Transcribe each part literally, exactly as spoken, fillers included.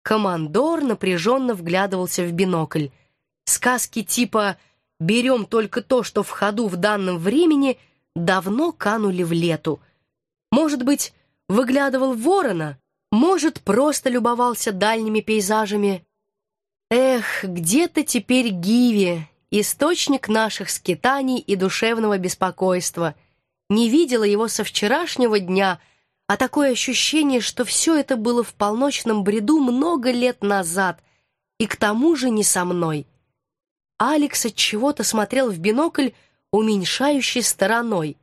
Командор напряженно вглядывался в бинокль. Сказки типа «берем только то, что в ходу в данном времени» давно канули в лету. Может быть, выглядывал в ворона, может, просто любовался дальними пейзажами. Эх, где-то теперь Гиви, источник наших скитаний и душевного беспокойства. Не видела его со вчерашнего дня, а такое ощущение, что все это было в полночном бреду много лет назад, и к тому же не со мной. Алекс отчего-то смотрел в бинокль уменьшающей стороной.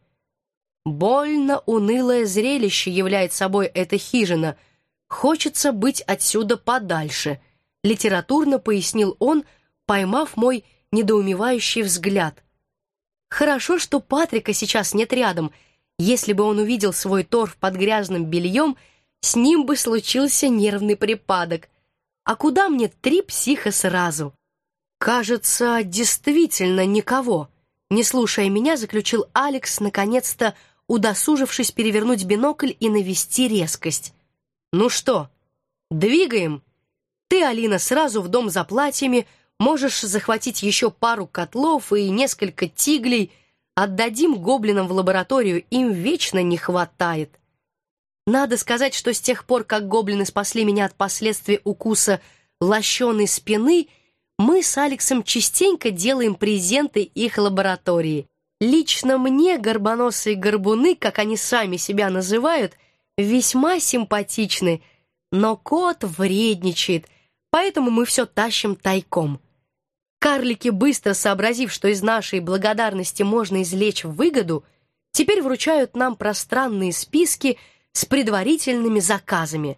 Больно унылое зрелище являет собой эта хижина. Хочется быть отсюда подальше, литературно пояснил он, поймав мой недоумевающий взгляд. Хорошо, что Патрика сейчас нет рядом. Если бы он увидел свой торф под грязным бельем, с ним бы случился нервный припадок. А куда мне три психа сразу? Кажется, действительно никого. Не слушая меня, заключил Алекс, наконец-то удосужившись перевернуть бинокль и навести резкость. «Ну что, двигаем? Ты, Алина, сразу в дом за платьями, можешь захватить еще пару котлов и несколько тиглей. Отдадим гоблинам в лабораторию, им вечно не хватает». Надо сказать, что с тех пор, как гоблины спасли меня от последствий укуса лощеной спины, мы с Алексом частенько делаем презенты их лаборатории. Лично мне горбоносые горбуны, как они сами себя называют, весьма симпатичны, но кот вредничает, поэтому мы все тащим тайком. Карлики, быстро сообразив, что из нашей благодарности можно извлечь выгоду, теперь вручают нам пространные списки с предварительными заказами.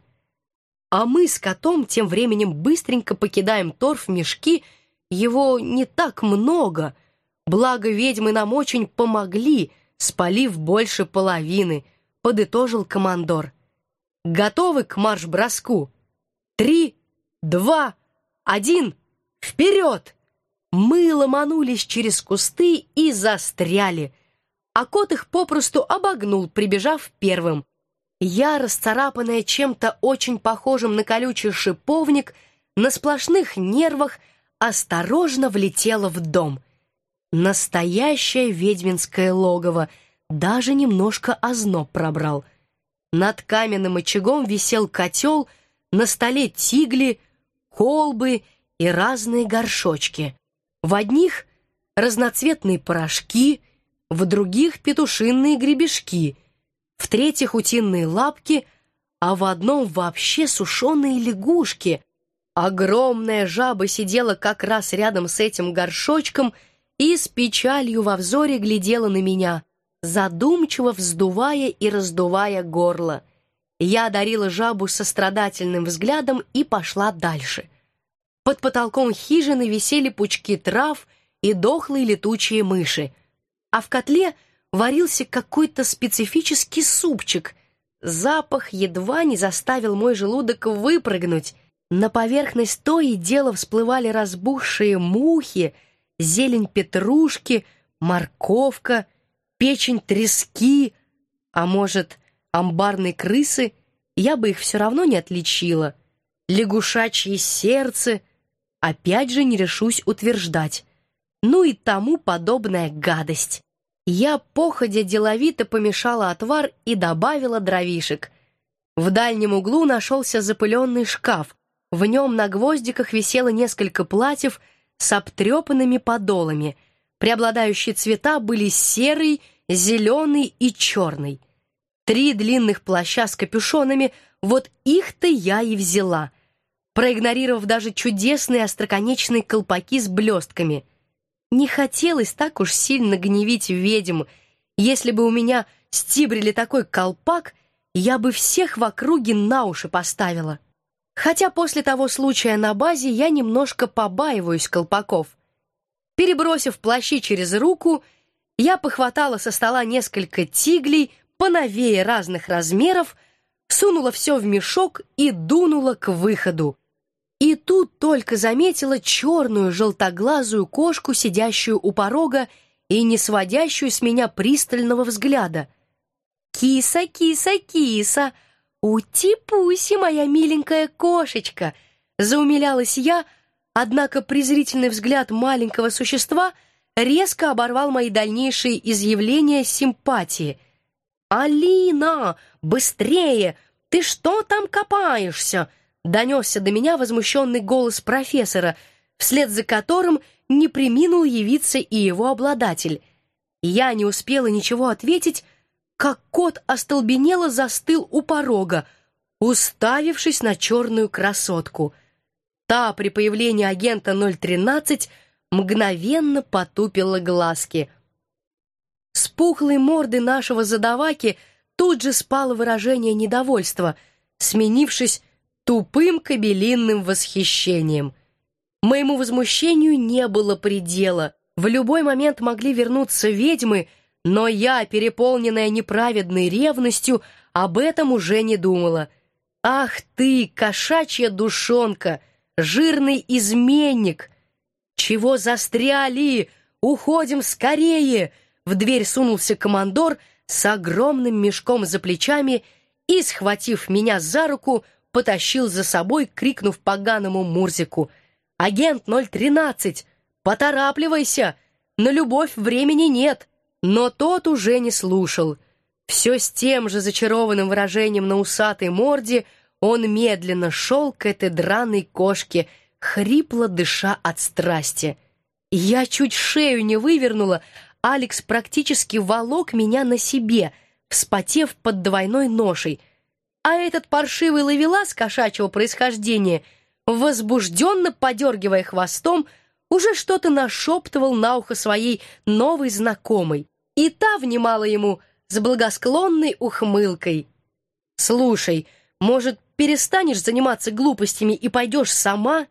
А мы с котом тем временем быстренько покидаем торф в мешки, его не так много, благо ведьмы нам очень помогли, спалив больше половины, подытожил командор. Готовы к марш-броску? Три, два, один, вперед! Мы ломанулись через кусты и застряли, а кот их попросту обогнул, прибежав первым. Я, расцарапанная чем-то очень похожим на колючий шиповник, на сплошных нервах, осторожно влетела в дом. Настоящее ведьминское логово, даже немножко озноб пробрал. Над каменным очагом висел котел, на столе тигли, колбы и разные горшочки. В одних разноцветные порошки, в других петушиные гребешки, в-третьих утиные лапки, а в одном вообще сушеные лягушки. Огромная жаба сидела как раз рядом с этим горшочком и с печалью во взоре глядела на меня, задумчиво вздувая и раздувая горло. Я одарила жабу сострадательным взглядом и пошла дальше. Под потолком хижины висели пучки трав и дохлые летучие мыши, а в котле варился какой-то специфический супчик. Запах едва не заставил мой желудок выпрыгнуть. На поверхность то и дело всплывали разбухшие мухи, зелень петрушки, морковка, печень трески, а может, амбарные крысы, я бы их все равно не отличила. Лягушачье сердце, опять же не решусь утверждать. Ну и тому подобная гадость. Я походя деловито помешала отвар и добавила дровишек. В дальнем углу нашелся запыленный шкаф. В нем на гвоздиках висело несколько платьев с обтрепанными подолами. Преобладающие цвета были серый, зеленый и черный. Три длинных плаща с капюшонами, вот их-то я и взяла, проигнорировав даже чудесные остроконечные колпаки с блестками. Не хотелось так уж сильно гневить ведьм. Если бы у меня стибрили такой колпак, я бы всех в округе на уши поставила. Хотя после того случая на базе я немножко побаиваюсь колпаков. Перебросив плащи через руку, я похватала со стола несколько тиглей, поновее разных размеров, сунула все в мешок и дунула к выходу. И тут только заметила черную желтоглазую кошку, сидящую у порога и не сводящую с меня пристального взгляда. «Киса, киса, киса! Ути-пуси, моя миленькая кошечка! Заумилялась я, однако презрительный взгляд маленького существа резко оборвал мои дальнейшие изъявления симпатии. «Алина, быстрее! Ты что там копаешься?» — донесся до меня возмущенный голос профессора, вслед за которым не преминул явиться и его обладатель. Я не успела ничего ответить, как кот остолбенело застыл у порога, уставившись на черную красотку. Та при появлении агента ноль тринадцать мгновенно потупила глазки. С пухлой морды нашего задаваки тут же спало выражение недовольства, сменившись тупым кобелиным восхищением. Моему возмущению не было предела. В любой момент могли вернуться ведьмы, но я, переполненная неправедной ревностью, об этом уже не думала. «Ах ты, кошачья душонка, жирный изменник! Чего застряли? Уходим скорее!» В дверь сунулся командор с огромным мешком за плечами и, схватив меня за руку, потащил за собой, крикнув поганому Мурзику: «Агент ноль тринадцать, поторапливайся! На любовь времени нет!» Но тот уже не слушал. Все с тем же зачарованным выражением на усатой морде он медленно шел к этой драной кошке, хрипло дыша от страсти. Я чуть шею не вывернула, Алекс практически волок меня на себе, вспотев под двойной ношей. А этот паршивый ловелас кошачьего происхождения, возбужденно подергивая хвостом, уже что-то нашептывал на ухо своей новой знакомой, и та внимала ему с благосклонной ухмылкой. «Слушай, может, перестанешь заниматься глупостями и пойдешь сама?»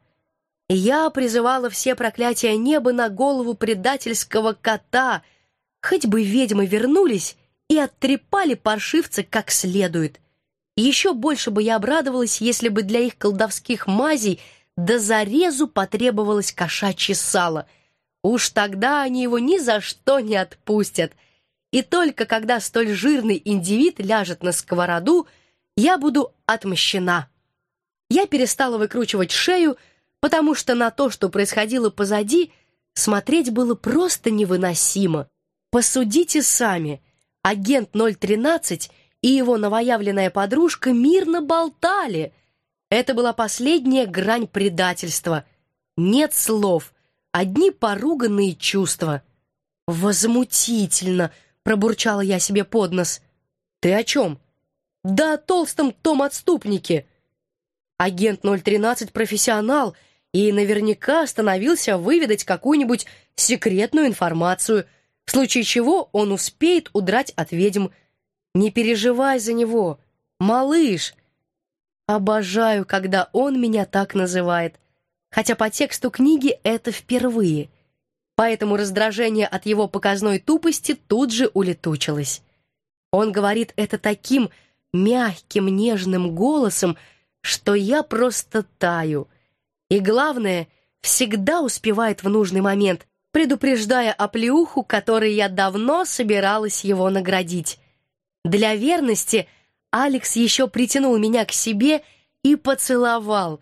Я призывала все проклятия неба на голову предательского кота, хоть бы ведьмы вернулись и оттрепали паршивца как следует. Еще больше бы я обрадовалась, если бы для их колдовских мазей до зарезу потребовалось кошачье сало. Уж тогда они его ни за что не отпустят. И только когда столь жирный индивид ляжет на сковороду, я буду отмщена. Я перестала выкручивать шею, потому что на то, что происходило позади, смотреть было просто невыносимо. Посудите сами. Агент ноль тринадцать и его новоявленная подружка мирно болтали. Это была последняя грань предательства. Нет слов, одни поруганные чувства. «Возмутительно!» — пробурчала я себе под нос. «Ты о чем?» «Да о толстом том отступнике. Агент ноль тринадцать профессионал и наверняка остановился выведать какую-нибудь секретную информацию, в случае чего он успеет удрать от ведьм. Не переживай за него, малыш!» Обожаю, когда он меня так называет, хотя по тексту книги это впервые. Поэтому раздражение от его показной тупости тут же улетучилось. Он говорит это таким мягким, нежным голосом, что я просто таю. И главное, всегда успевает в нужный момент, предупреждая оплеуху, которой я давно собиралась его наградить. Для верности Алекс еще притянул меня к себе и поцеловал.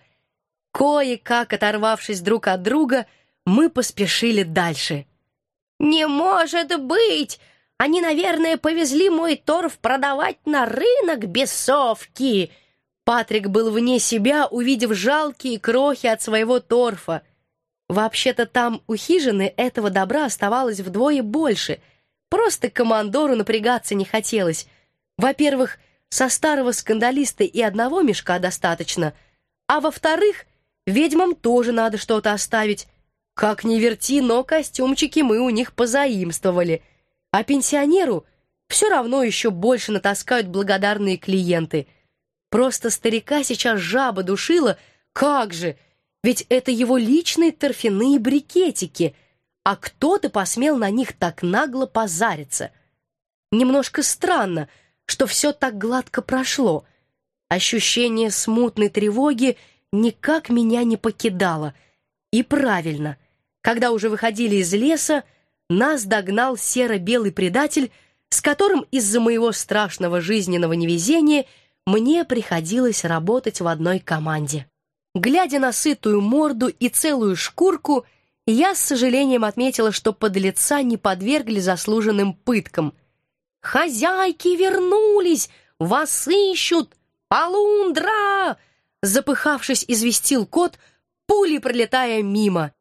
Кое-как оторвавшись друг от друга, мы поспешили дальше. «Не может быть! Они, наверное, повезли мой торф продавать на рынок, бесовки!» Патрик был вне себя, увидев жалкие крохи от своего торфа. Вообще-то там у хижины этого добра оставалось вдвое больше. Просто командору напрягаться не хотелось. Во-первых, со старого скандалиста и одного мешка достаточно, а во-вторых, ведьмам тоже надо что-то оставить. Как ни верти, но костюмчики мы у них позаимствовали. А пенсионеру все равно еще больше натаскают благодарные клиенты. Просто старика сейчас жаба душила. Как же! Ведь это его личные торфяные брикетики, а кто-то посмел на них так нагло позариться. Немножко странно, что все так гладко прошло. Ощущение смутной тревоги никак меня не покидало. И правильно, когда уже выходили из леса, нас догнал серо-белый предатель, с которым из-за моего страшного жизненного невезения мне приходилось работать в одной команде. Глядя на сытую морду и целую шкурку, я с сожалением отметила, что подлеца не подвергли заслуженным пыткам. «Хозяйки вернулись! Вас ищут! Полундра!» Запыхавшись, известил кот, пулей пролетая мимо.